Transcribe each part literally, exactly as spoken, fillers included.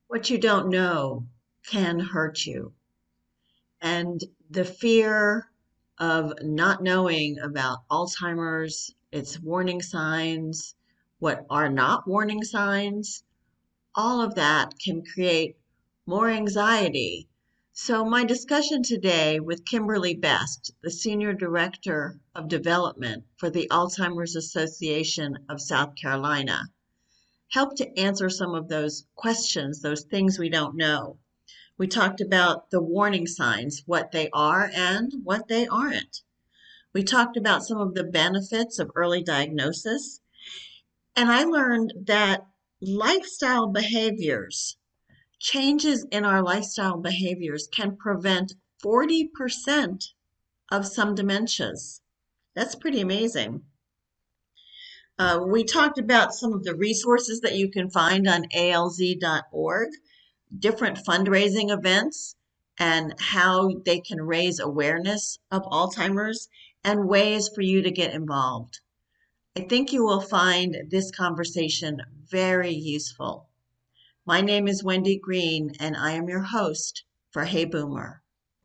What you don't know can hurt you. And the fear of not knowing about Alzheimer's, its warning signs, what are not warning signs, all of that can create more anxiety. So, my discussion today with Kimberly Best, the Senior Director of Development for the Alzheimer's Association of South Carolina, helped to answer some of those questions, those things we don't know. We talked about the warning signs, what they are and what they aren't. We talked about some of the benefits of early diagnosis. And I learned that lifestyle behaviors, changes in our lifestyle behaviors, can prevent forty percent of some dementias. That's pretty amazing. Uh, we talked about some of the resources that you can find on A L Z dot org, different fundraising events, and how they can raise awareness of Alzheimer's and ways for you to get involved. I think you will find this conversation very useful. My name is Wendy Green, and I am your host for Hey Boomer.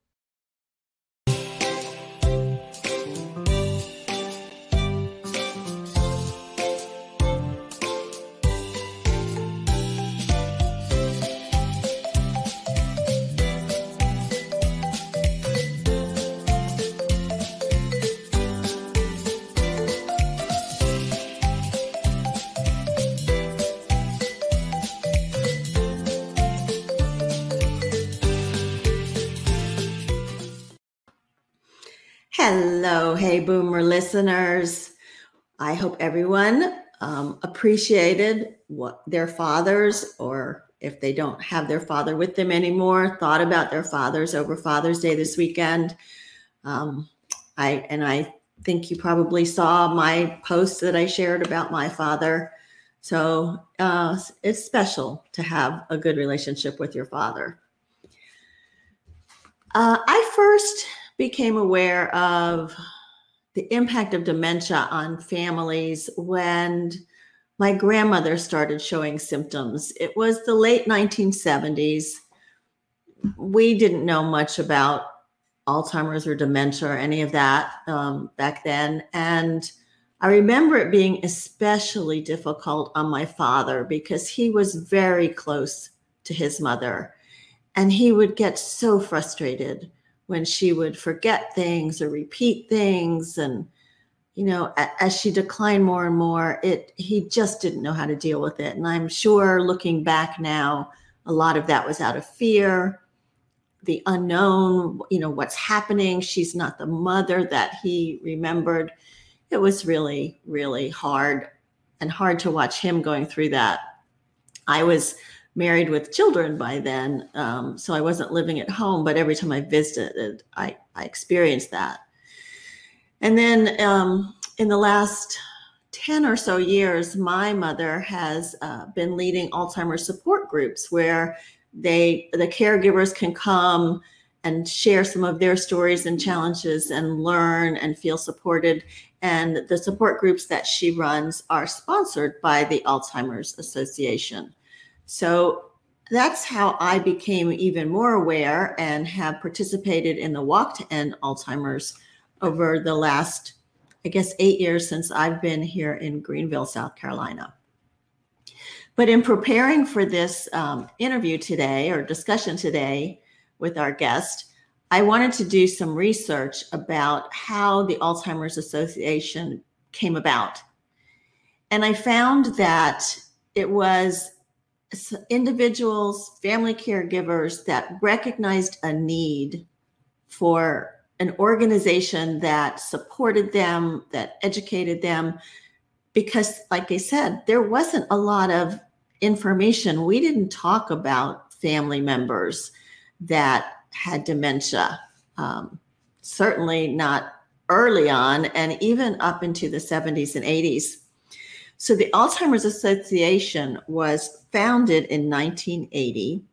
Hello, Hey Boomer listeners. I hope everyone um, appreciated what their fathers, or if they don't have their father with them anymore, thought about their fathers over Father's Day this weekend. Um, I and I think you probably saw my post that I shared about my father. So uh, it's special to have a good relationship with your father. Uh, I first became aware of the impact of dementia on families when my grandmother started showing symptoms. It was the late nineteen seventies. We didn't know much about Alzheimer's or dementia or any of that um, back then. And I remember it being especially difficult on my father because he was very close to his mother. And he would get so frustrated when she would forget things or repeat things. And, you know, as she declined more and more, it he just didn't know how to deal with it. And I'm sure looking back now, a lot of that was out of fear, the unknown, you know, what's happening. She's not the mother that he remembered. It was really, really hard and hard to watch him going through that. I was married with children by then, um, so I wasn't living at home, but every time I visited, I, I experienced that. And then um, in the last ten or so years, my mother has uh, been leading Alzheimer's support groups where they the caregivers can come and share some of their stories and challenges and learn and feel supported. And the support groups that she runs are sponsored by the Alzheimer's Association. So that's how I became even more aware and have participated in the Walk to End Alzheimer's over the last, I guess, eight years since I've been here in Greenville, South Carolina. But in preparing for this um, interview today or discussion today with our guest, I wanted to do some research about how the Alzheimer's Association came about. And I found that it was individuals, family caregivers that recognized a need for an organization that supported them, that educated them, because like I said, there wasn't a lot of information. We didn't talk about family members that had dementia, um, certainly not early on, and even up into the seventies and eighties. So the Alzheimer's Association was founded in nineteen eighty,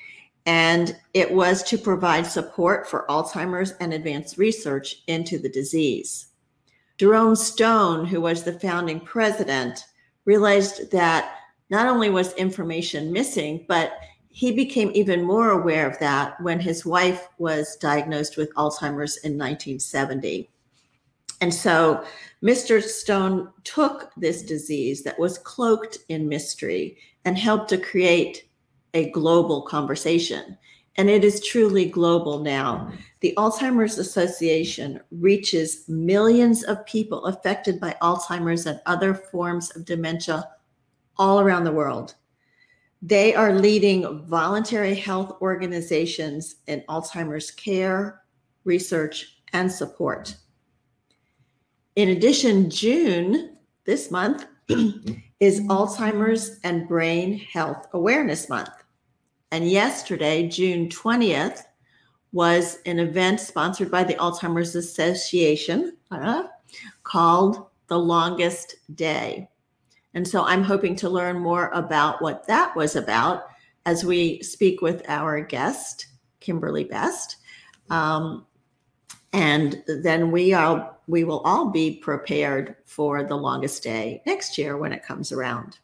and it was to provide support for Alzheimer's and advanced research into the disease. Jerome Stone, who was the founding president, realized that not only was information missing, but he became even more aware of that when his wife was diagnosed with Alzheimer's in nineteen seventy. And so Mister Stone took this disease that was cloaked in mystery and helped to create a global conversation. And it is truly global now. The Alzheimer's Association reaches millions of people affected by Alzheimer's and other forms of dementia all around the world. They are leading voluntary health organizations in Alzheimer's care, research, and support. In addition, June, this month, is Alzheimer's and Brain Health Awareness Month. And yesterday, June twentieth, was an event sponsored by the Alzheimer's Association uh, called The Longest Day. And so I'm hoping to learn more about what that was about as we speak with our guest, Kimberly Best. Um, and then we are we will all be prepared for the longest day next year when it comes around.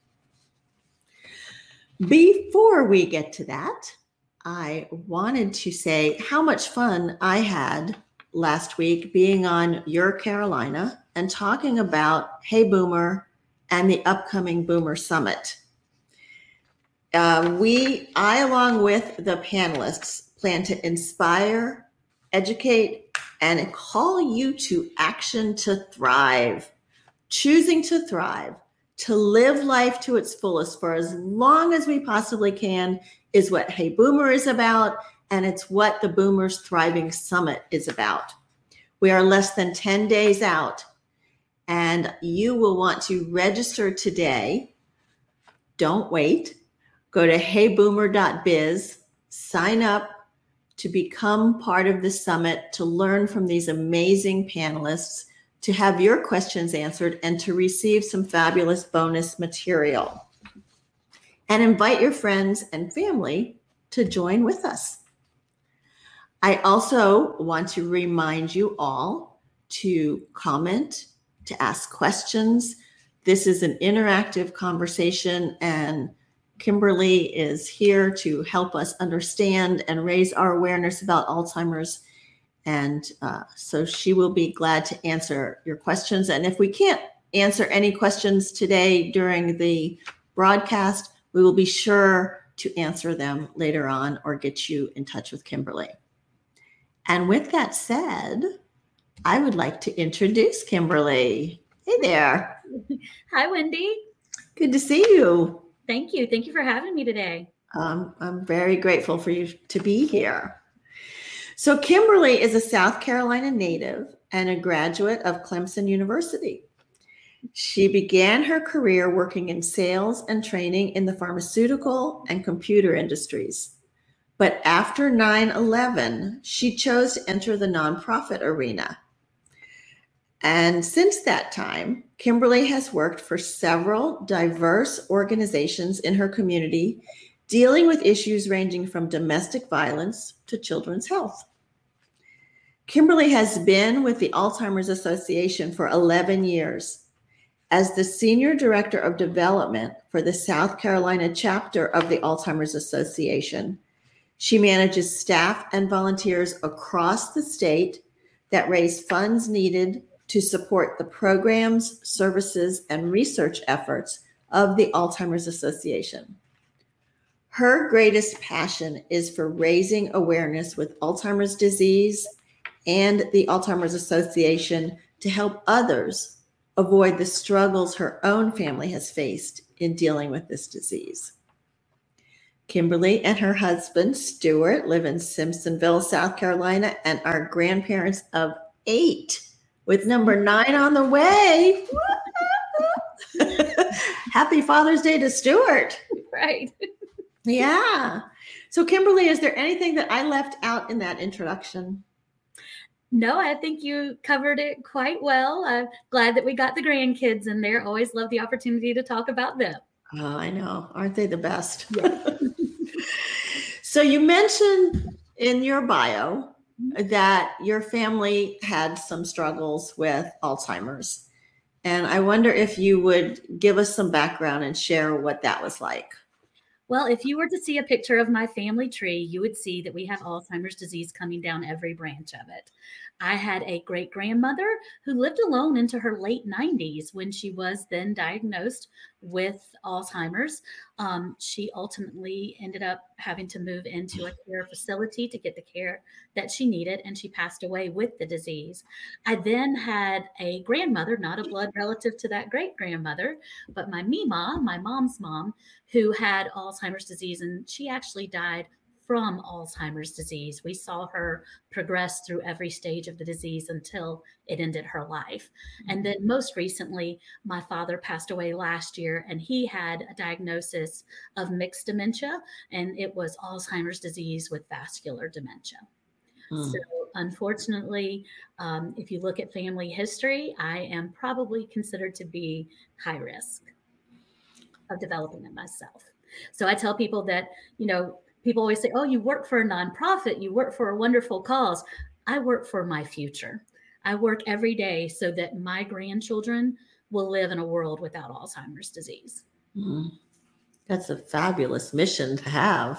Before we get to that, I wanted to say how much fun I had last week being on Your Carolina and talking about Hey Boomer and the upcoming Boomer Summit. Uh, we, I, along with the panelists, plan to inspire, educate, and call you to action to thrive. Choosing to thrive, to live life to its fullest for as long as we possibly can is what Hey Boomer is about, and it's what the Boomers Thriving Summit is about. We are less than ten days out, and you will want to register today. Don't wait. Go to hey boomer dot biz, sign up to become part of the summit, to learn from these amazing panelists, to have your questions answered, and to receive some fabulous bonus material. And invite your friends and family to join with us. I also want to remind you all to comment, to ask questions. This is an interactive conversation, and Kimberly is here to help us understand and raise our awareness about Alzheimer's. And uh, so she will be glad to answer your questions. And if we can't answer any questions today during the broadcast, we will be sure to answer them later on or get you in touch with Kimberly. And with that said, I would like to introduce Kimberly. Hey there. Hi, Wendy. Good to see you. Thank you. Thank you for having me today. Um, I'm very grateful for you to be here. So Kimberly is a South Carolina native and a graduate of Clemson University. She began her career working in sales and training in the pharmaceutical and computer industries. But after nine eleven, she chose to enter the nonprofit arena. And since that time, Kimberly has worked for several diverse organizations in her community, dealing with issues ranging from domestic violence to children's health. Kimberly has been with the Alzheimer's Association for eleven years. As the Senior Director of Development for the South Carolina chapter of the Alzheimer's Association, she manages staff and volunteers across the state that raise funds needed to support the programs, services, and research efforts of the Alzheimer's Association. Her greatest passion is for raising awareness with Alzheimer's disease and the Alzheimer's Association to help others avoid the struggles her own family has faced in dealing with this disease. Kimberly and her husband, Stuart, live in Simpsonville, South Carolina, and are grandparents of eight, with number nine on the way. Happy Father's Day to Stuart. Right. Yeah. So Kimberly, is there anything that I left out in that introduction? No, I think you covered it quite well. I'm glad that we got the grandkids in there. Always love the opportunity to talk about them. Oh, I know. Aren't they the best? Yeah. So you mentioned in your bio that your family had some struggles with Alzheimer's. And I wonder if you would give us some background and share what that was like. Well, if you were to see a picture of my family tree, you would see that we have Alzheimer's disease coming down every branch of it. I had a great grandmother who lived alone into her late nineties when she was then diagnosed with Alzheimer's. Um, she ultimately ended up having to move into a care facility to get the care that she needed, and she passed away with the disease. I then had a grandmother, not a blood relative to that great grandmother, but my Mima, my mom's mom, who had Alzheimer's disease, and she actually died from Alzheimer's disease. We saw her progress through every stage of the disease until it ended her life. And then most recently, my father passed away last year, and he had a diagnosis of mixed dementia, and it was Alzheimer's disease with vascular dementia. Mm. So unfortunately, um, if you look at family history, I am probably considered to be high risk of developing it myself. So I tell people that, you know, people always say, oh, you work for a nonprofit, you work for a wonderful cause. I work for my future. I work every day so that my grandchildren will live in a world without Alzheimer's disease. Mm. That's a fabulous mission to have.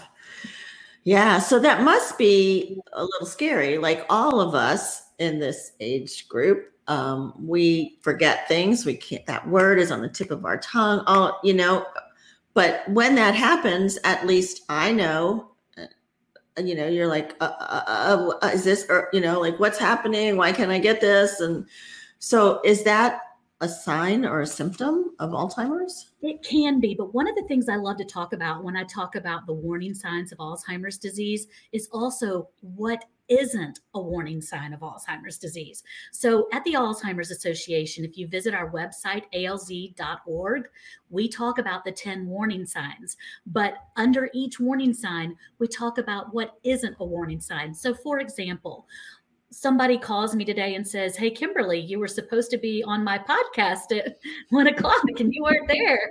Yeah, so that must be a little scary. Like all of us in this age group, um, we forget things. We can't, that word is on the tip of our tongue, all, you know, but when that happens, at least I know, uh, you know, you're like, uh, uh, uh, is this, or, you know, like what's happening? Why can't I get this? And so is that a sign or a symptom of Alzheimer's? It can be, but one of the things I love to talk about when I talk about the warning signs of Alzheimer's disease is also what isn't a warning sign of Alzheimer's disease. So at the Alzheimer's Association, if you visit our website, A L Z dot org, we talk about the ten warning signs, but under each warning sign, we talk about what isn't a warning sign. So for example, somebody calls me today and says, hey, Kimberly, you were supposed to be on my podcast at one o'clock and you weren't there.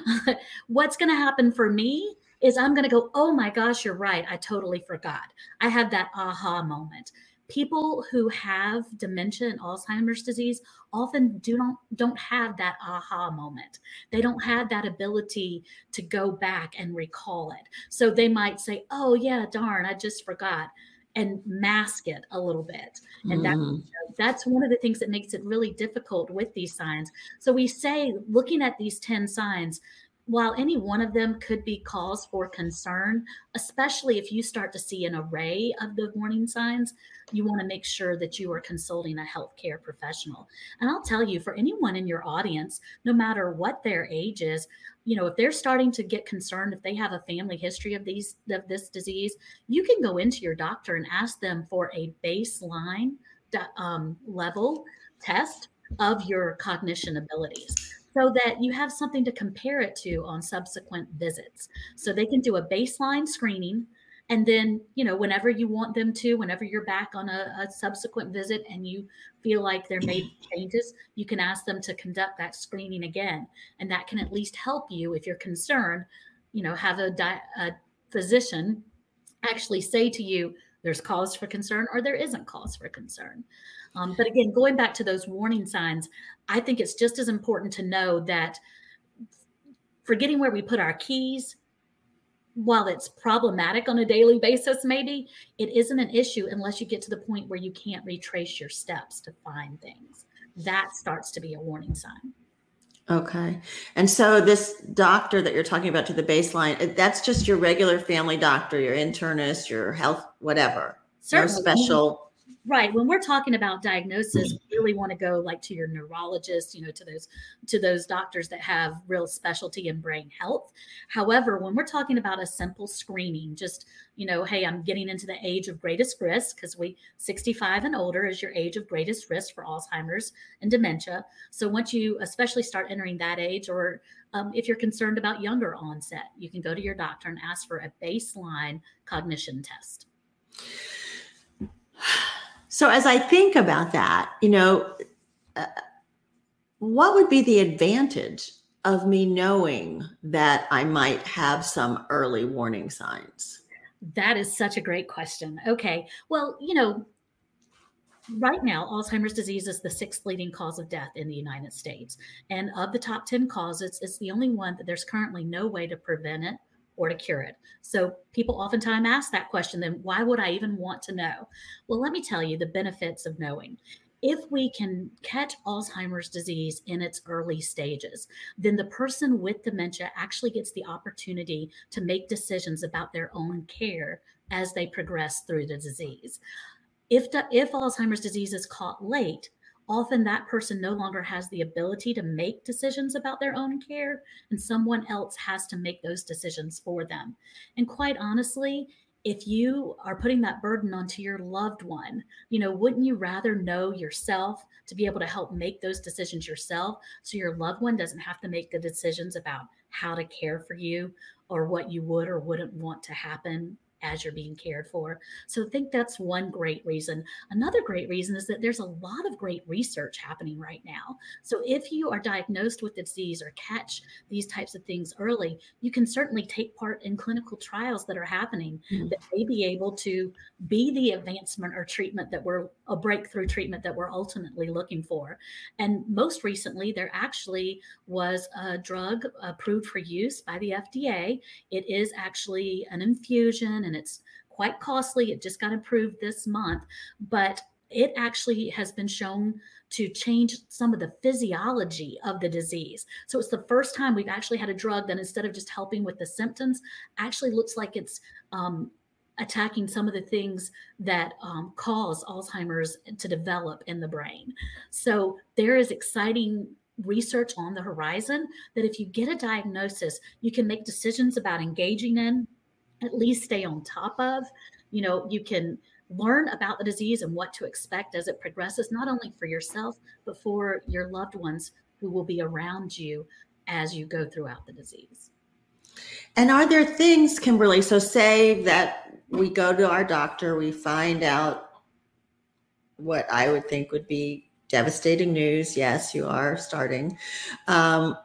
What's going to happen for me is I'm going to go, oh my gosh, you're right. I totally forgot. I have that aha moment. People who have dementia and Alzheimer's disease often do not don't have that aha moment. They don't have that ability to go back and recall it. So they might say, oh yeah, darn, I just forgot, and mask it a little bit. And that, mm. that's one of the things that makes it really difficult with these signs. So we say, looking at these ten signs, while any one of them could be cause for concern, especially if you start to see an array of the warning signs, you want to make sure that you are consulting a healthcare professional. And I'll tell you, for anyone in your audience, no matter what their age is, you know, if they're starting to get concerned, if they have a family history of these of this disease, you can go into your doctor and ask them for a baseline um, level test of your cognition abilities, so that you have something to compare it to on subsequent visits. So they can do a baseline screening. And then, you know, whenever you want them to, whenever you're back on a, a subsequent visit and you feel like there may be changes, you can ask them to conduct that screening again. And that can at least help you, if you're concerned, you know, have a, di- a physician actually say to you, there's cause for concern or there isn't cause for concern. Um, but again, going back to those warning signs, I think it's just as important to know that forgetting where we put our keys, while it's problematic on a daily basis, maybe, it isn't an issue unless you get to the point where you can't retrace your steps to find things. That starts to be a warning sign. Okay. And so this doctor that you're talking about to the baseline, that's just your regular family doctor, your internist, your health, whatever. Certainly. No special. Right. When we're talking about diagnosis, we really want to go like to your neurologist, you know, to those to those doctors that have real specialty in brain health. However, when we're talking about a simple screening, just, you know, hey, I'm getting into the age of greatest risk, because we sixty-five and older is your age of greatest risk for Alzheimer's and dementia. So once you especially start entering that age, or um, if you're concerned about younger onset, you can go to your doctor and ask for a baseline cognition test. So as I think about that, you know, uh, what would be the advantage of me knowing that I might have some early warning signs? That is such a great question. Okay. Well, you know, right now, Alzheimer's disease is the sixth leading cause of death in the United States. And of the top ten causes, it's the only one that there's currently no way to prevent it or to cure it. So people oftentimes ask that question, then why would I even want to know? Well, let me tell you the benefits of knowing. If we can catch Alzheimer's disease in its early stages, then the person with dementia actually gets the opportunity to make decisions about their own care as they progress through the disease. If, the, if Alzheimer's disease is caught late, often that person no longer has the ability to make decisions about their own care, and someone else has to make those decisions for them. And quite honestly, if you are putting that burden onto your loved one, you know, wouldn't you rather know yourself to be able to help make those decisions yourself so your loved one doesn't have to make the decisions about how to care for you or what you would or wouldn't want to happen as you're being cared for? So I think that's one great reason. Another great reason is that there's a lot of great research happening right now. So if you are diagnosed with the disease or catch these types of things early, you can certainly take part in clinical trials that are happening mm-hmm. that may be able to be the advancement or treatment that we're a breakthrough treatment that we're ultimately looking for. And most recently, there actually was a drug approved for use by the F D A. It is actually an infusion and it's quite costly. It just got approved this month, but it actually has been shown to change some of the physiology of the disease. So it's the first time we've actually had a drug that instead of just helping with the symptoms, actually looks like it's um, attacking some of the things that um, cause Alzheimer's to develop in the brain. So there is exciting research on the horizon that if you get a diagnosis, you can make decisions about engaging in, at least stay on top of. You know, you can learn about the disease and what to expect as it progresses, not only for yourself, but for your loved ones who will be around you as you go throughout the disease. And are there things, Kimberly, so say that we go to our doctor, we find out what I would think would be devastating news. Yes, you are starting. Um,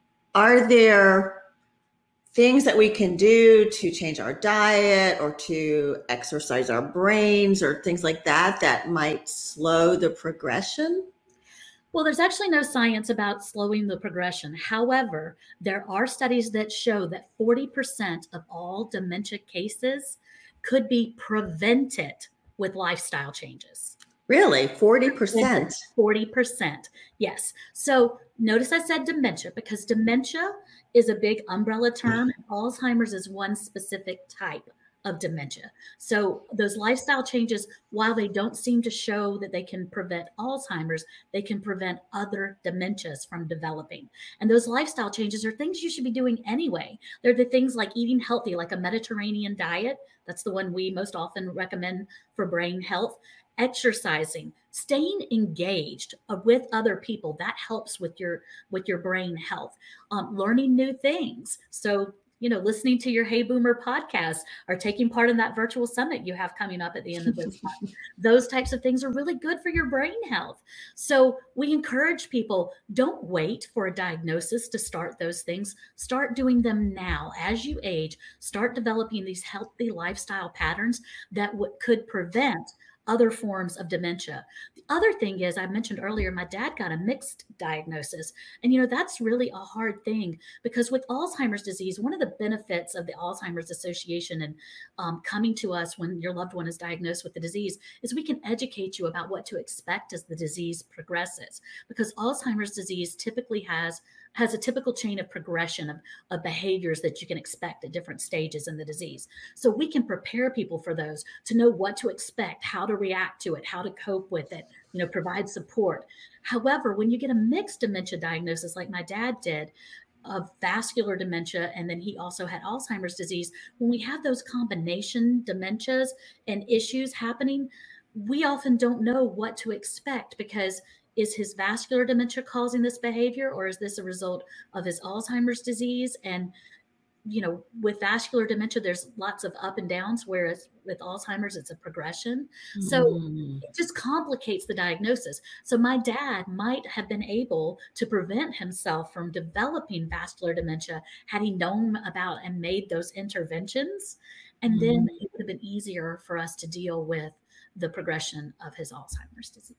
are there things that we can do to change our diet or to exercise our brains or things like that that might slow the progression? Well, there's actually no science about slowing the progression. However, there are studies that show that forty percent of all dementia cases could be prevented with lifestyle changes. Really? forty percent? forty percent, yes. So notice I said dementia because dementia is a big umbrella term. Alzheimer's is one specific type of dementia. So those lifestyle changes, while they don't seem to show that they can prevent Alzheimer's, they can prevent other dementias from developing. And those lifestyle changes are things you should be doing anyway. They're the things like eating healthy, like a Mediterranean diet. That's the one we most often recommend for brain health. Exercising, staying engaged with other people, that helps with your with your brain health. Um, learning new things. So, you know, listening to your Hey Boomer podcast or taking part in that virtual summit you have coming up at the end of this month. Those types of things are really good for your brain health. So we encourage people, don't wait for a diagnosis to start those things. Start doing them now. As you age, start developing these healthy lifestyle patterns that w- could prevent other forms of dementia. The other thing is, I mentioned earlier, my dad got a mixed diagnosis. And, you know, that's really a hard thing because with Alzheimer's disease, one of the benefits of the Alzheimer's Association and um, coming to us when your loved one is diagnosed with the disease is we can educate you about what to expect as the disease progresses. Because Alzheimer's disease typically has has a typical chain of progression of, of behaviors that you can expect at different stages in the disease. So we can prepare people for those to know what to expect, how to react to it, how to cope with it, you know, provide support. However, when you get a mixed dementia diagnosis like my dad did, of vascular dementia, and then he also had Alzheimer's disease, when we have those combination dementias and issues happening, we often don't know what to expect because is his vascular dementia causing this behavior, or is this a result of his Alzheimer's disease? And, you know, with vascular dementia, there's lots of up and downs, whereas with Alzheimer's, it's a progression. Mm. So it just complicates the diagnosis. So my dad might have been able to prevent himself from developing vascular dementia had he known about and made those interventions. And mm. then it would have been easier for us to deal with the progression of his Alzheimer's disease.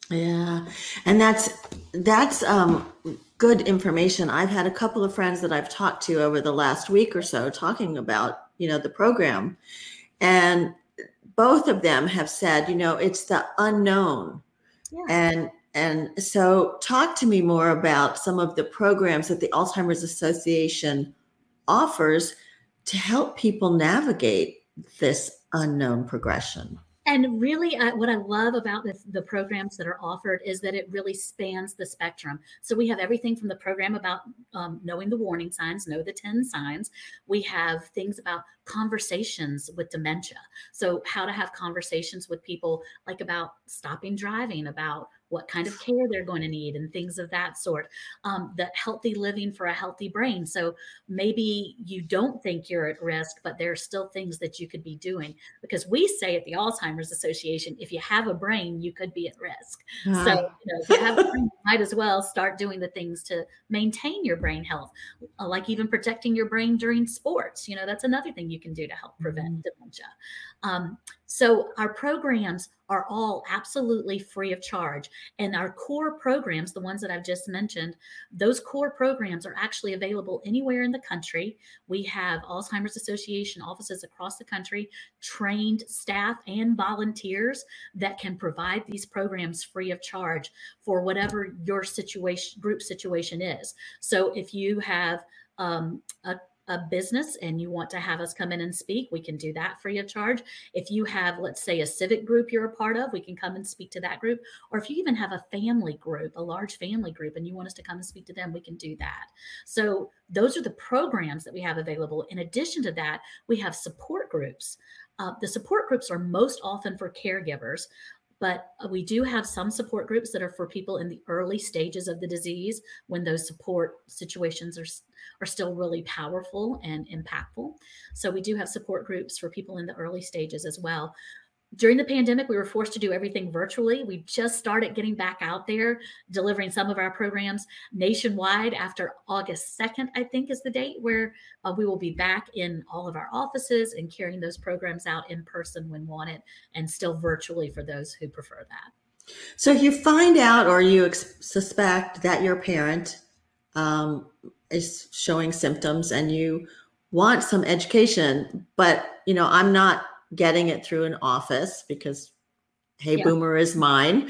Yeah. And that's that's um good information. I've had a couple of friends that I've talked to over the last week or so talking about, you know, the program. And both of them have said, you know, it's the unknown. Yeah. And and so talk to me more about some of the programs that the Alzheimer's Association offers to help people navigate this unknown progression. And really, uh, what I love about the, the programs that are offered is that it really spans the spectrum. So we have everything from the program about um, knowing the warning signs, know the ten signs. We have things about conversations with dementia. So how to have conversations with people, like about stopping driving, about what kind of care they're going to need, and things of that sort. Um, the healthy living for a healthy brain. So maybe you don't think you're at risk, but there are still things that you could be doing, because we say at the Alzheimer's Association, if you have a brain, you could be at risk. Uh, So, you know, if you have a brain, you might as well start doing the things to maintain your brain health, uh, like even protecting your brain during sports. You know, that's another thing you can do to help prevent mm-hmm. dementia. Um, so our programs are all absolutely free of charge. And our core programs, the ones that I've just mentioned, those core programs are actually available anywhere in the country. We have Alzheimer's Association offices across the country, trained staff and volunteers that can provide these programs free of charge for whatever your situation, group situation is. So if you have um, a a business and you want to have us come in and speak, we can do that free of charge. If you have, let's say, a civic group you're a part of, we can come and speak to that group. Or if you even have a family group, a large family group, and you want us to come and speak to them, we can do that. So those are the programs that we have available. In addition to that, we have support groups. Uh, the support groups are most often for caregivers, but we do have some support groups that are for people in the early stages of the disease, when those support situations are, are still really powerful and impactful. So we do have support groups for people in the early stages as well. During the pandemic, we were forced to do everything virtually. We just started getting back out there, delivering some of our programs nationwide after August second, I think is the date where uh, we will be back in all of our offices and carrying those programs out in person when wanted, and still virtually for those who prefer that. So if you find out or you ex- suspect that your parent um, is showing symptoms and you want some education, but, you know, I'm not getting it through an office because Hey yeah. Boomer is mine.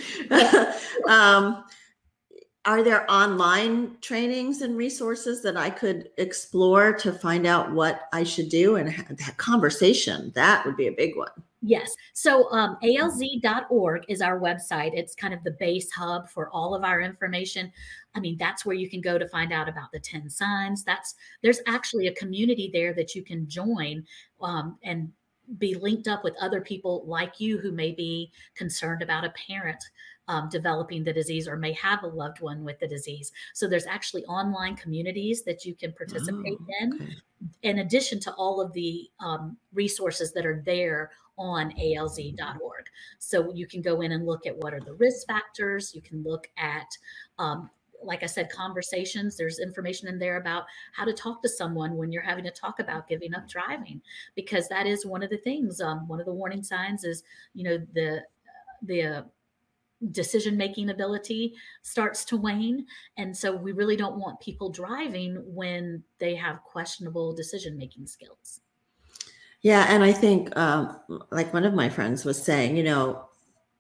um, are there online trainings and resources that I could explore to find out what I should do? And that conversation, that would be a big one. Yes. So um, A L Z dot org is our website. It's kind of the base hub for all of our information. I mean, that's where you can go to find out about the ten signs. That's there's actually a community there that you can join um, and be linked up with other people like you who may be concerned about a parent um, developing the disease or may have a loved one with the disease. So there's actually online communities that you can participate oh, in, okay. in addition to all of the um, resources that are there on A L Z dot org. So you can go in and look at what are the risk factors. You can look at um, like I said, conversations. There's information in there about how to talk to someone when you're having to talk about giving up driving, because that is one of the things. Um, one of the warning signs is, you know, the the uh, decision-making ability starts to wane. And so we really don't want people driving when they have questionable decision-making skills. Yeah. And I think um, like one of my friends was saying, you know,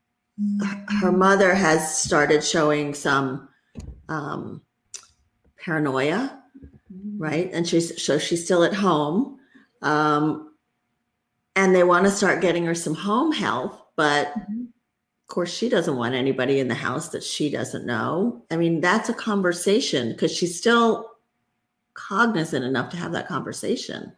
her mother has started showing some um, paranoia, right? And she's, so she's still at home. Um, and they want to start getting her some home health, but mm-hmm. of course she doesn't want anybody in the house that she doesn't know. I mean, that's a conversation because she's still cognizant enough to have that conversation.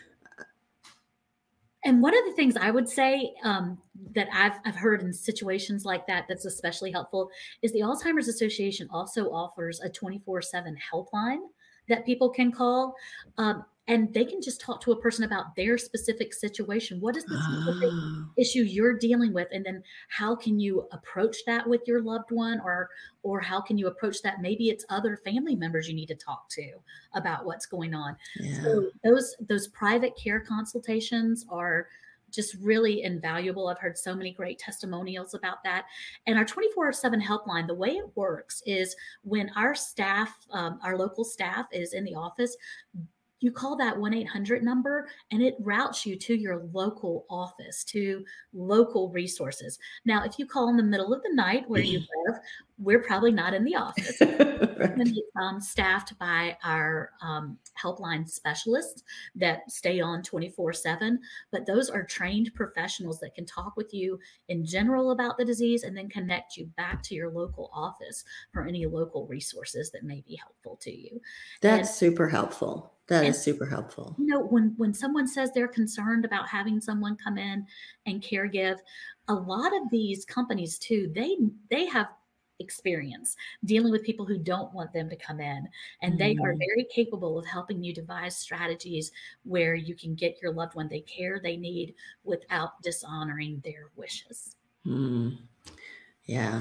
And one of the things I would say um, that I've, I've heard in situations like that that's especially helpful is the Alzheimer's Association also offers a twenty-four seven helpline that people can call. Um, and they can just talk to a person about their specific situation. What is the specific oh. issue you're dealing with? And then how can you approach that with your loved one, or or how can you approach that? Maybe it's other family members you need to talk to about what's going on. Yeah. So those those private care consultations are just really invaluable. I've heard so many great testimonials about that. And our twenty-four seven helpline, the way it works is when our staff, um, our local staff is in the office, you call that one eight hundred number and it routes you to your local office, to local resources. Now, if you call in the middle of the night where you live, we're probably not in the office. And it's um, staffed by our um, helpline specialists that stay on twenty-four seven. But those are trained professionals that can talk with you in general about the disease and then connect you back to your local office for any local resources that may be helpful to you. That's And, super helpful. That and is super helpful. you know, when when someone says they're concerned about having someone come in and care give, a lot of these companies too, they they have experience dealing with people who don't want them to come in, and they are Mhm. very capable of helping you devise strategies where you can get your loved one the care they need without dishonoring their wishes. Mm. Yeah.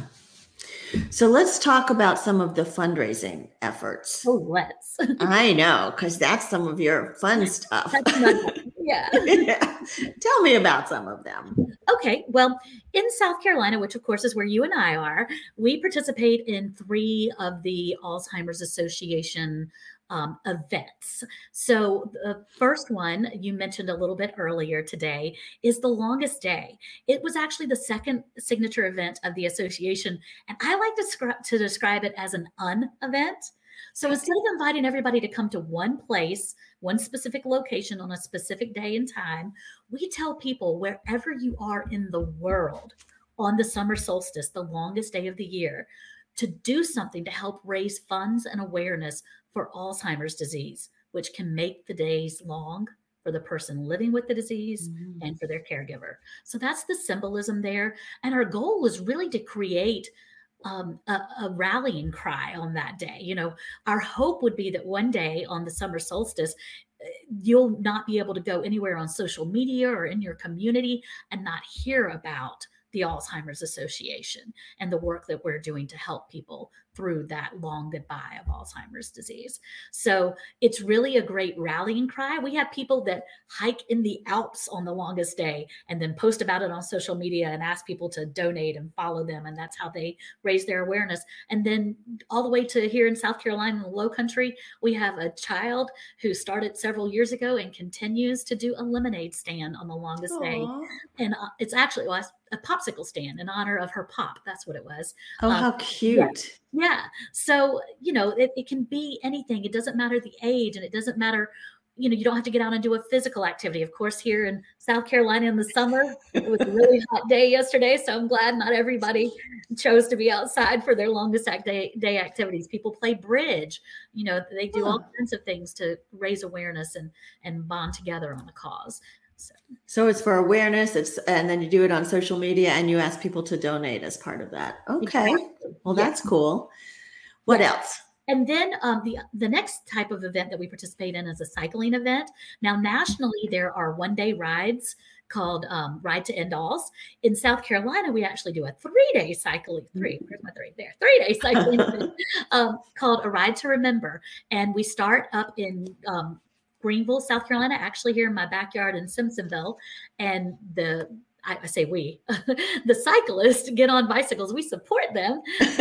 So let's talk about some of the fundraising efforts. Oh, let's. I know, because that's some of your fun stuff. That's not, yeah. Yeah. Tell me about some of them. Okay, well, in South Carolina, which of course is where you and I are, we participate in three of the Alzheimer's Association um, events. So the first one you mentioned a little bit earlier today is the longest day. It was actually the second signature event of the association, and I like to, scri- to describe it as an un-event. So instead of inviting everybody to come to one place, one specific location on a specific day and time, we tell people wherever you are in the world on the summer solstice, the longest day of the year, to do something to help raise funds and awareness for Alzheimer's disease, which can make the days long for the person living with the disease Mhm. and for their caregiver. So that's the symbolism there. And our goal was really to create um, a, a rallying cry on that day. You know, our hope would be that one day on the summer solstice, uh, you'll not be able to go anywhere on social media or in your community and not hear about the Alzheimer's Association and the work that we're doing to help people through that long goodbye of Alzheimer's disease. So it's really a great rallying cry. We have people that hike in the Alps on the longest day and then post about it on social media and ask people to donate and follow them. And that's how they raise their awareness. And then all the way to here in South Carolina, in the Low Country, we have a child who started several years ago and continues to do a lemonade stand on the longest day. Aw. And uh, it's actually well, a popsicle stand in honor of her pop. That's what it was. Oh, Um, how cute. yeah. So, you know, it, it can be anything. It doesn't matter the age and it doesn't matter, you know, you don't have to get out and do a physical activity. Of course, here in South Carolina in the summer, it was a really hot day yesterday. So I'm glad not everybody chose to be outside for their longest act day, day activities. People play bridge, you know, they do all Huh. kinds of things to raise awareness and, and bond together on the cause. So, So it's for awareness. It's and then you do it on social media and you ask people to donate as part of that. Okay. exactly. Well, Yeah. that's cool. What Yes. else? And then um, the the next type of event that we participate in is a cycling event. Now, nationally, there are one day rides called um, Ride to End Alls. In South Carolina, we actually do a three day cycling. Three, where's my three? There, three day cycling event um, called A Ride to Remember, and we start up in um, Greenville, South Carolina, actually here in my backyard in Simpsonville, and the I, I say we, the cyclists get on bicycles. We support them.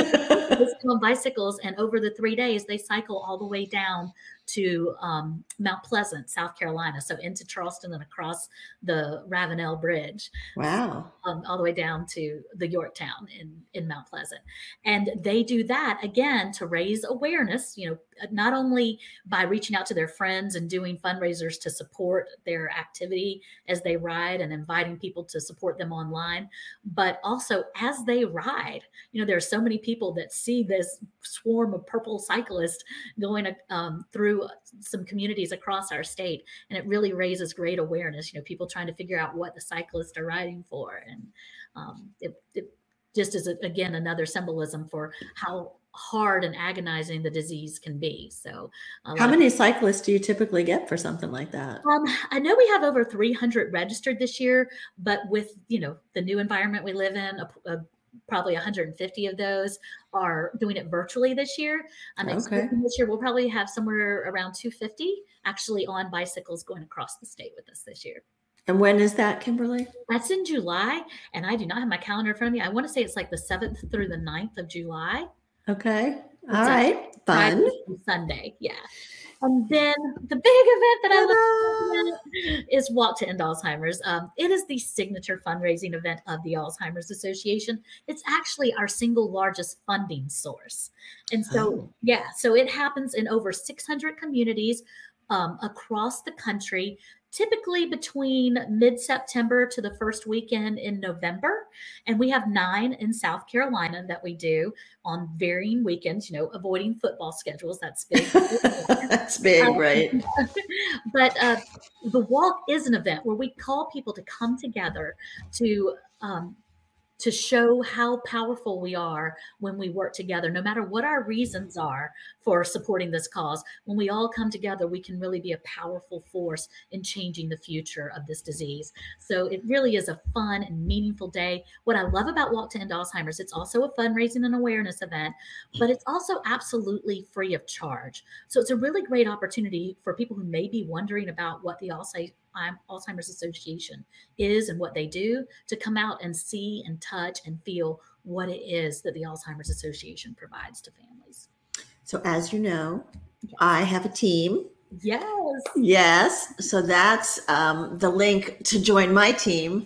They get on bicycles, and over the three days, they cycle all the way down to um, Mount Pleasant, South Carolina. So into Charleston and across the Ravenel Bridge. Wow. Um, all the way down to the Yorktown in, in Mount Pleasant. And they do that again to raise awareness, you know, not only by reaching out to their friends and doing fundraisers to support their activity as they ride and inviting people to support them online, but also as they ride. You know, there are so many people that see this swarm of purple cyclists going um, through some communities across our state, and it really raises great awareness. You know, people trying to figure out what the cyclists are riding for, and um, it, it just is again another symbolism for how hard and agonizing the disease can be. So, how many cyclists do you typically get for something like that? Um, I know we have over three hundred registered this year, but with you know the new environment we live in, a, a, probably one hundred fifty of those are doing it virtually this year. I'm Okay. expecting this year we'll probably have somewhere around two hundred fifty actually on bicycles going across the state with us this year. And when is that, Kimberly? That's in July, and I do not have my calendar in front of me. I want to say it's like the seventh through the ninth of July. Okay. All It's a right. Friday Fun. through Sunday. Yeah. And then the big event that I love Ta-da! is Walk to End Alzheimer's. Um, it is the signature fundraising event of the Alzheimer's Association. It's actually our single largest funding source. And so, Oh. yeah, so it happens in over six hundred communities um, across the country, typically between mid-September to the first weekend in November. And we have nine in South Carolina that we do on varying weekends, you know, avoiding football schedules. That's big. That's big, right? But uh, the walk is an event where we call people to come together to um, to show how powerful we are when we work together, no matter what our reasons are for supporting this cause. When we all come together, we can really be a powerful force in changing the future of this disease. So it really is a fun and meaningful day. What I love about Walk to End Alzheimer's, it's also a fundraising and awareness event, but it's also absolutely free of charge. So it's a really great opportunity for people who may be wondering about what the Alzheimer's Association is and what they do to come out and see and touch and feel what it is that the Alzheimer's Association provides to families. So as you know, I have a team. Yes. Yes. So that's um, the link to join my team.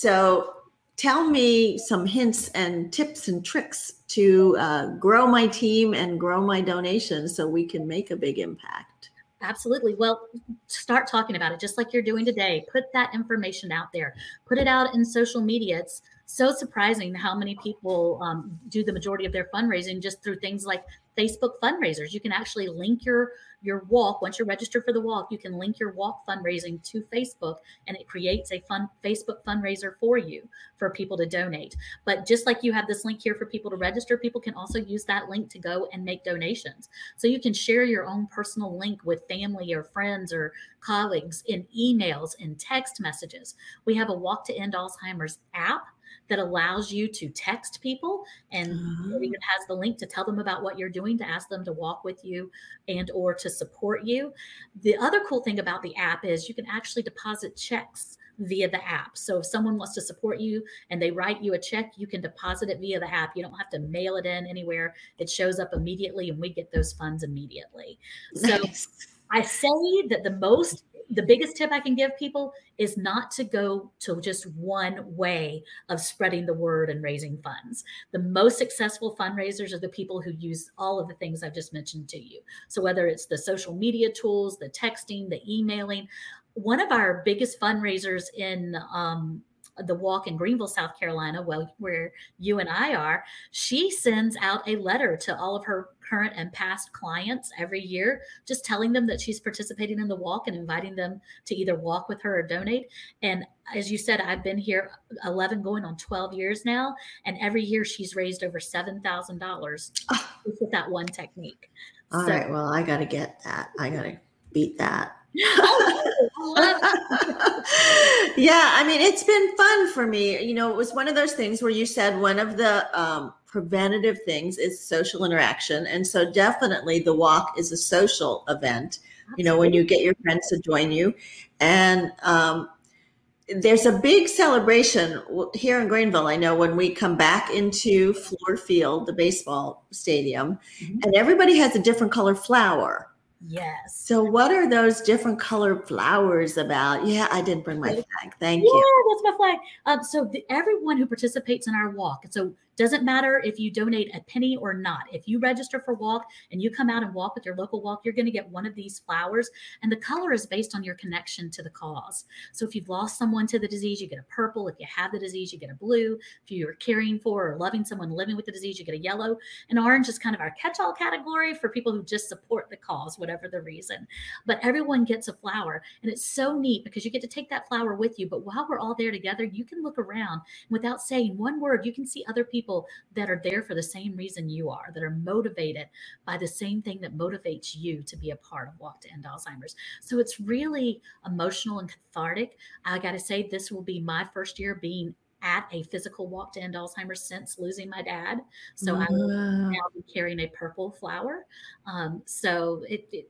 So tell me some hints and tips and tricks to uh, grow my team and grow my donations so we can make a big impact. Absolutely. Well, start talking about it just like you're doing today. Put that information out there. Put it out in social media. It's so surprising how many people um, do the majority of their fundraising just through things like Facebook fundraisers. You can actually link your your walk. Once you're registered for the walk, you can link your walk fundraising to Facebook, and it creates a fun Facebook fundraiser for you for people to donate. But just like you have this link here for people to register, people can also use that link to go and make donations. So you can share your own personal link with family or friends or colleagues in emails and text messages. We have a Walk to End Alzheimer's app that allows you to text people, and Uh-huh. it even has the link to tell them about what you're doing, to ask them to walk with you and or to support you. The other cool thing about the app is you can actually deposit checks via the app. So if someone wants to support you and they write you a check, you can deposit it via the app. You don't have to mail it in anywhere. It shows up immediately and we get those funds immediately. So Nice. I say that the most, the biggest tip I can give people is not to go to just one way of spreading the word and raising funds. The most successful fundraisers are the people who use all of the things I've just mentioned to you. So whether it's the social media tools, the texting, the emailing, one of our biggest fundraisers in um, the walk in Greenville, South Carolina, well, where you and I are, she sends out a letter to all of her current and past clients every year, just telling them that she's participating in the walk and inviting them to either walk with her or donate. And as you said, I've been here eleven going on twelve years now. And every year she's raised over seven thousand dollars with that one technique. All so, right. Well, I got to get that. I got to beat that. Oh, I love it. Yeah, I mean, it's been fun for me. You know, it was one of those things where you said one of the um, preventative things is social interaction. And so definitely the walk is a social event, you know, when you get your friends to join you. And um, there's a big celebration here in Greenville. I know when we come back into Fluor Field, the baseball stadium, mm-hmm. and everybody has a different color flower. Yes. So what are those different colored flowers about? Yeah, I didn't bring my flag. Thank yeah, you. Yeah, that's my flag. Um, so the, everyone who participates in our walk, so doesn't matter if you donate a penny or not. If you register for walk and you come out and walk with your local walk, you're going to get one of these flowers. And the color is based on your connection to the cause. So if you've lost someone to the disease, you get a purple. If you have the disease, you get a blue. If you're caring for or loving someone living with the disease, you get a yellow. And orange is kind of our catch-all category for people who just support the cause, whatever the reason. But everyone gets a flower. And it's so neat because you get to take that flower with you. But while we're all there together, you can look around without saying one word. You can see other people that are there for the same reason you are, that are motivated by the same thing that motivates you to be a part of Walk to End Alzheimer's. So it's really emotional and cathartic. I got to say, this will be my first year being at a physical Walk to End Alzheimer's since losing my dad. So wow. I will now be carrying a purple flower. Um, so it, it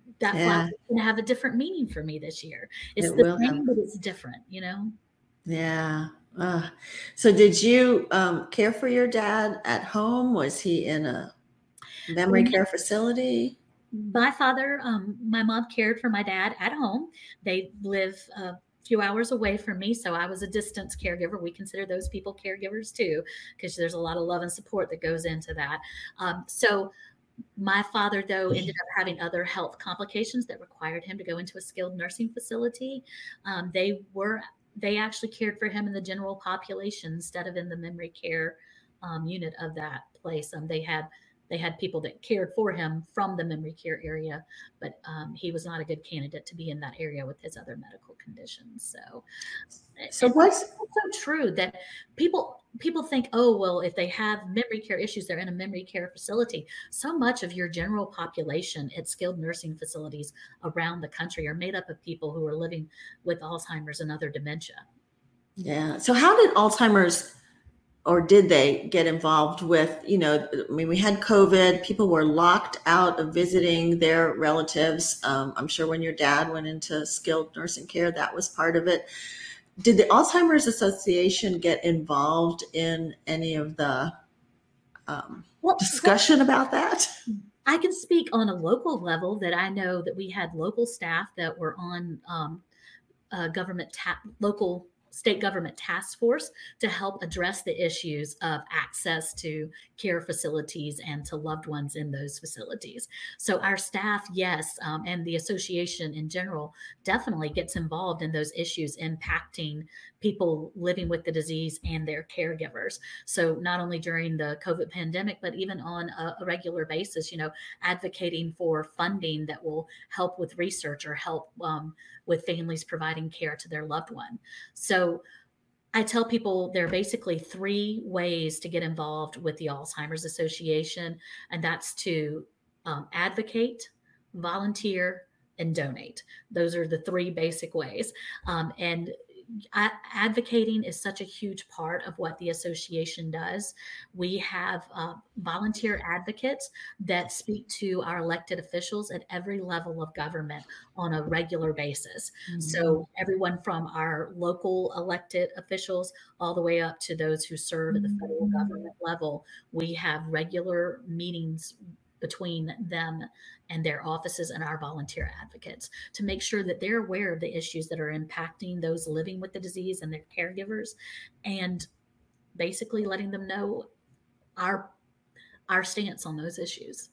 that flower Yeah, is going to have a different meaning for me this year. It's it the will have. same, but it's different, you know? Yeah. Uh, so did you um, care for your dad at home? Was he in a memory We, care facility? my father, um, my mom cared for my dad at home. They live a few hours away from me, so I was a distance caregiver. We consider those people caregivers too, because there's a lot of love and support that goes into that. Um, so my father, though, ended up having other health complications that required him to go into a skilled nursing facility. Um, they were they actually cared for him in the general population instead of in the memory care um, unit of that place. Um, they had they had people that cared for him from the memory care area, but um, he was not a good candidate to be in that area with his other medical conditions. So, So and what's it's also true that people people think, oh well, if they have memory care issues, they're in a memory care facility. So much of your general population at skilled nursing facilities around the country are made up of people who are living with Alzheimer's and other dementia. yeah. So how did Alzheimer's or did they get involved with, you know, I mean, we had COVID, people were locked out of visiting their relatives. Um, I'm sure when your dad went into skilled nursing care, that was part of it. Did the Alzheimer's Association get involved in any of the um, Well, well, discussion about that? I can speak on a local level that I know that we had local staff that were on um, uh, government ta- local state government task force to help address the issues of access to care facilities and to loved ones in those facilities. So our staff, yes, um, and the association in general definitely gets involved in those issues impacting people living with the disease and their caregivers. So not only during the COVID pandemic, but even on a, a regular basis, you know, advocating for funding that will help with research or help um, with families providing care to their loved one. So I tell people there are basically three ways to get involved with the Alzheimer's Association, and that's to um, advocate, volunteer, and donate. Those are the three basic ways. Um, and advocating is such a huge part of what the association does. We have uh, volunteer advocates that speak to our elected officials at every level of government on a regular basis. Mm-hmm. So, everyone from our local elected officials all the way up to those who serve at the federal government level, we have regular meetings between them and their offices and our volunteer advocates to make sure that they're aware of the issues that are impacting those living with the disease and their caregivers, and basically letting them know our our stance on those issues.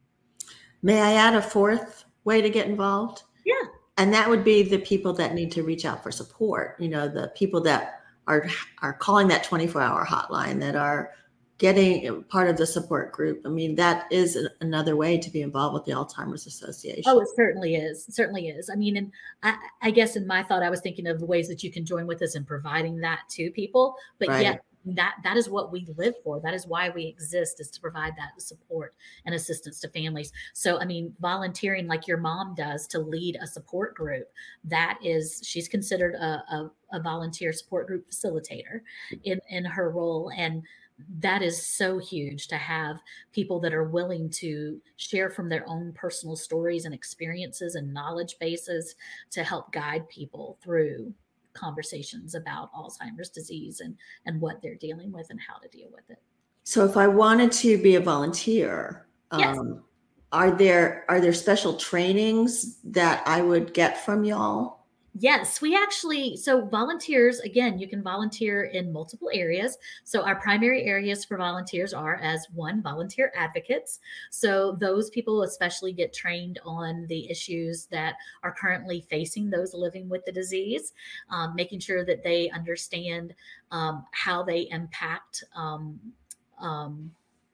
May I add a fourth way to get involved? Yeah. And that would be the people that need to reach out for support. You know, the people that are are calling that twenty-four hour hotline, that are getting part of the support group. I mean, that is another way to be involved with the Alzheimer's Association. Oh, it certainly is. It certainly is. I mean, and I, I guess in my thought, I was thinking of the ways that you can join with us in providing that to people. But Right. yet, that that is what we live for. That is why we exist, is to provide that support and assistance to families. So, I mean, volunteering like your mom does to lead a support group, that is, she's considered a, a, a volunteer support group facilitator in, in her role. And that is so huge to have people that are willing to share from their own personal stories and experiences and knowledge bases to help guide people through conversations about Alzheimer's disease and and what they're dealing with and how to deal with it. So if I wanted to be a volunteer, Yes. um, are there are there special trainings that I would get from y'all? Yes, we actually, so volunteers, again, you can volunteer in multiple areas. So our primary areas for volunteers are, as one, volunteer advocates. So those people especially get trained on the issues that are currently facing those living with the disease, um, making sure that they understand um, how they impact um, um,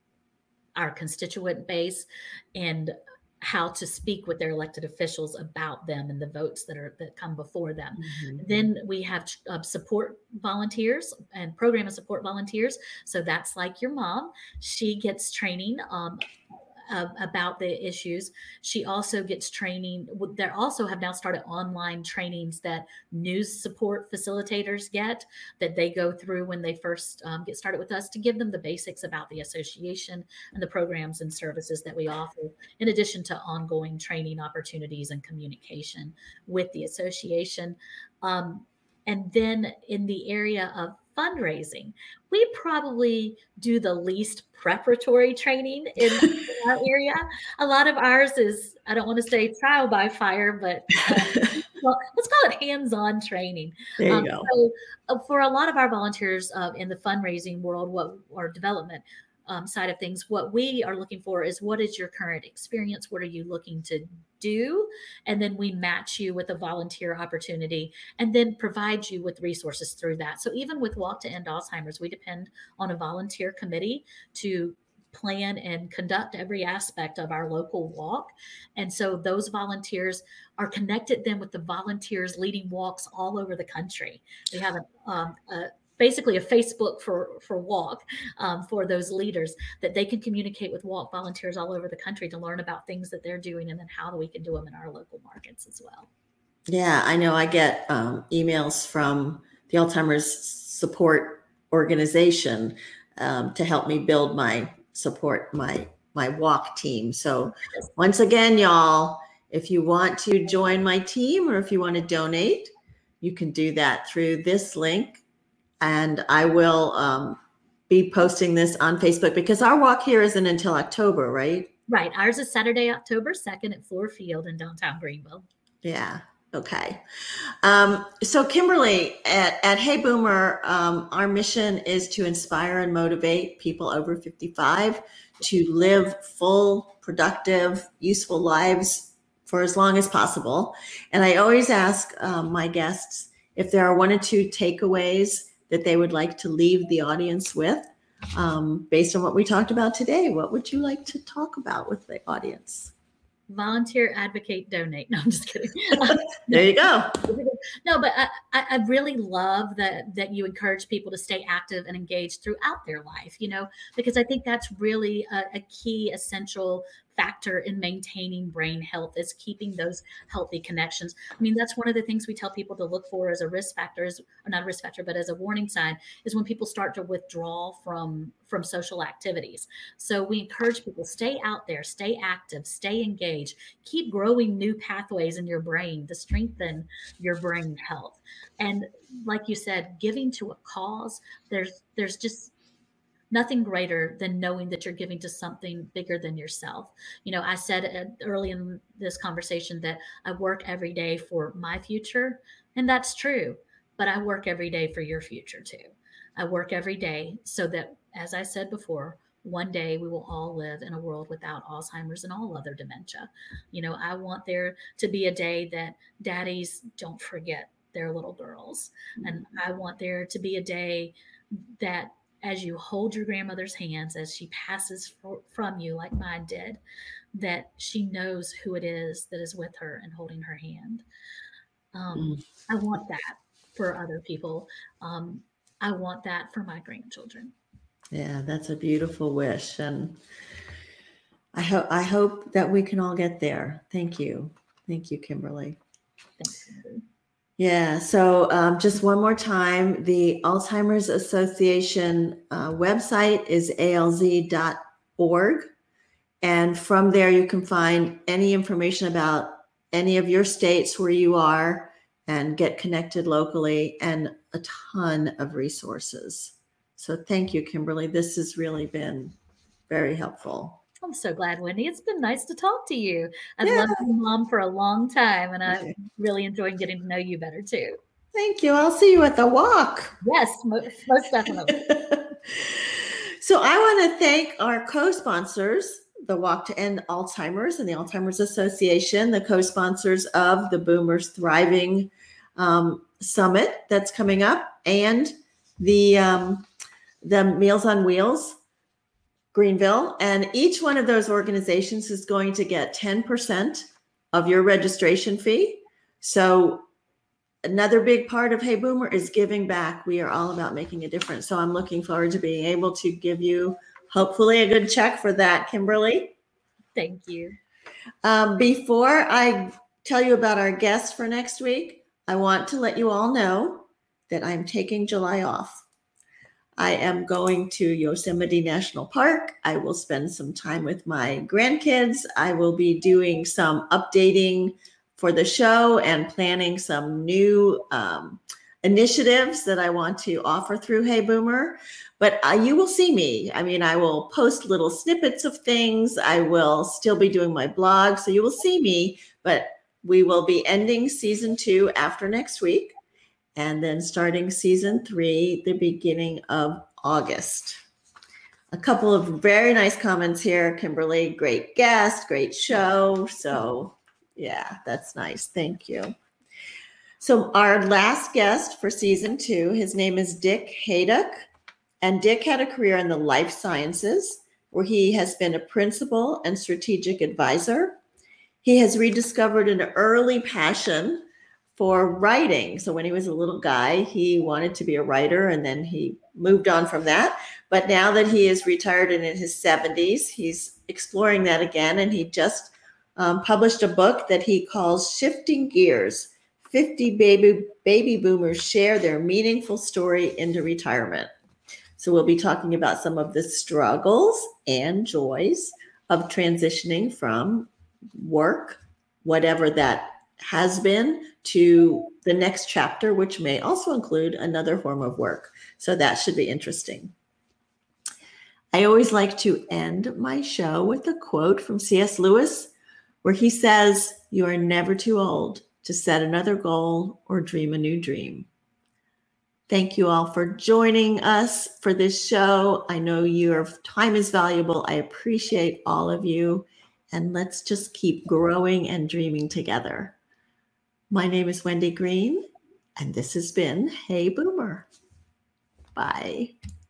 our constituent base and how to speak with their elected officials about them and the votes that are that come before them. Mm-hmm. Then we have uh, support volunteers and program and support volunteers. So that's like your mom. She gets training um, uh, about the issues. She also gets training. They also have now started online trainings that news support facilitators get, that they go through when they first um, get started with us, to give them the basics about the association and the programs and services that we offer, in addition to ongoing training opportunities and communication with the association. Um, and then in the area of fundraising, we probably do the least preparatory training in our area. A lot of ours is, I don't want to say trial by fire, but uh, well, let's call it hands-on training. There you um, go. So uh, for a lot of our volunteers uh, in the fundraising world, what or development um, side of things, what we are looking for is, what is your current experience? What are you looking to do? And then we match you with a volunteer opportunity, and then provide you with resources through that. So even with Walk to End Alzheimer's, we depend on a volunteer committee to plan and conduct every aspect of our local walk. And so those volunteers are connected then with the volunteers leading walks all over the country. We have a, um, a basically a Facebook for, for walk um, for those leaders, that they can communicate with walk volunteers all over the country to learn about things that they're doing, and then how we can do them in our local markets as well. Yeah, I know I get um, emails from the Alzheimer's support organization um, to help me build my support, my, my walk team. So once again, y'all, if you want to join my team, or if you want to donate, you can do that through this link. And I will um, be posting this on Facebook, because our walk here isn't until October, right? Right. Ours is Saturday, October second at Floor Field in downtown Greenville. Yeah. Okay. Um, so Kimberly, at, at Hey Boomer, um, our mission is to inspire and motivate people over fifty-five to live full, productive, useful lives for as long as possible. And I always ask um, my guests if there are one or two takeaways that they would like to leave the audience with, um, based on what we talked about today. What would you like to talk about with the audience? Volunteer, advocate, donate. No, I'm just kidding. There you go. No, but I, I really love that that you encourage people to stay active and engaged throughout their life, you know, because I think that's really a, a key, essential factor in maintaining brain health, is keeping those healthy connections. I mean, that's one of the things we tell people to look for as a risk factor, is, or not a risk factor, but as a warning sign, is when people start to withdraw from, from social activities. So we encourage people, stay out there, stay active, stay engaged, keep growing new pathways in your brain to strengthen your brain health. And like you said, giving to a cause, there's, there's just nothing greater than knowing that you're giving to something bigger than yourself. You know, I said early in this conversation that I work every day for my future, and that's true, but I work every day for your future too. I work every day so that, as I said before, one day we will all live in a world without Alzheimer's and all other dementia. You know, I want there to be a day that daddies don't forget their little girls. And I want there to be a day that, as you hold your grandmother's hands as she passes for, from you, like mine did, that she knows who it is that is with her and holding her hand. Um, mm. I want that for other people. Um, I want that for my grandchildren. Yeah, that's a beautiful wish. And I hope, I hope that we can all get there. Thank you. Thank you, Kimberly. Thanks, Kimberly. Yeah. So um, just one more time, the Alzheimer's Association uh, website is A L Z dot org. And from there, you can find any information about any of your states where you are and get connected locally, and a ton of resources. So thank you, Kimberly. This has really been very helpful. I'm so glad, Wendy. It's been nice to talk to you. I've yeah. loved your mom for a long time, and I'm really enjoying getting to know you better too. Thank you. I'll see you at the walk. Yes, most, most definitely. So I want to thank our co-sponsors, the Walk to End Alzheimer's and the Alzheimer's Association, the co-sponsors of the Boomers Thriving um, Summit that's coming up, and the um, the Meals on Wheels Greenville. And each one of those organizations is going to get ten percent of your registration fee. So another big part of Hey Boomer is giving back. We are all about making a difference. So I'm looking forward to being able to give you hopefully a good check for that, Kimberly. Thank you. Um, before I tell you about our guest for next week, I want to let you all know that I'm taking July off. I am going to Yosemite National Park. I will spend some time with my grandkids. I will be doing some updating for the show and planning some new um, initiatives that I want to offer through Hey Boomer. But uh, you will see me. I mean, I will post little snippets of things. I will still be doing my blog, so you will see me. But we will be ending season two after next week, and then starting season three the beginning of August. A couple of very nice comments here. Kimberly, great guest, great show. So yeah, that's nice. Thank you. So our last guest for season two, his name is Dick Haydock. And Dick had a career in the life sciences where he has been a principal and strategic advisor. He has rediscovered an early passion for writing. So when he was a little guy, he wanted to be a writer, and then he moved on from that. But now that he is retired and in his seventies, he's exploring that again. And he just um, published a book that he calls Shifting Gears, fifty baby, baby boomers share their meaningful story into retirement. So we'll be talking about some of the struggles and joys of transitioning from work, whatever that has been, to the next chapter, which may also include another form of work. So that should be interesting. I always like to end my show with a quote from C S Lewis, where he says, "You are never too old to set another goal or dream a new dream." Thank you all for joining us for this show. I know your time is valuable. I appreciate all of you. And let's just keep growing and dreaming together. My name is Wendy Green, and this has been Hey Boomer. Bye.